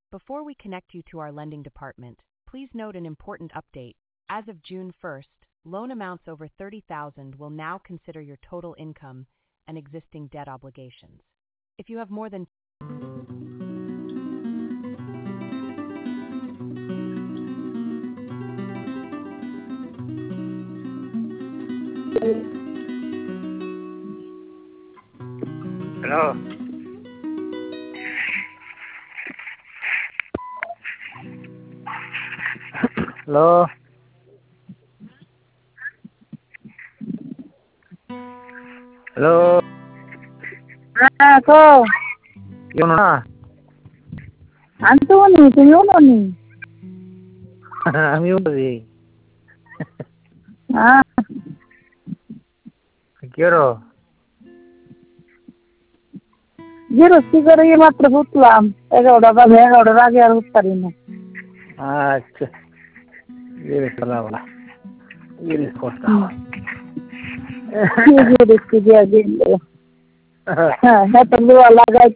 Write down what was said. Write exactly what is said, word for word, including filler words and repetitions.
Before we connect you to our lending department, please note an important update. As of June first, loan amounts over thirty thousand will now consider your total income and existing debt obligations. If you have more than Hello. Hello. Hello. Ah, ko. Yun na. Antoni, Antoni. Music. Ah, Quiero. গেরস্তি করে মাত্র উঠলাম এগারোটা বাজে এগারোটার আগে আর উঠতে পারি না আচ্ছা গেরিস করা গেরিস করতে গেরস্তি দিয়ে দিল হ্যাঁ হ্যাঁ তো লোয়া লাগাই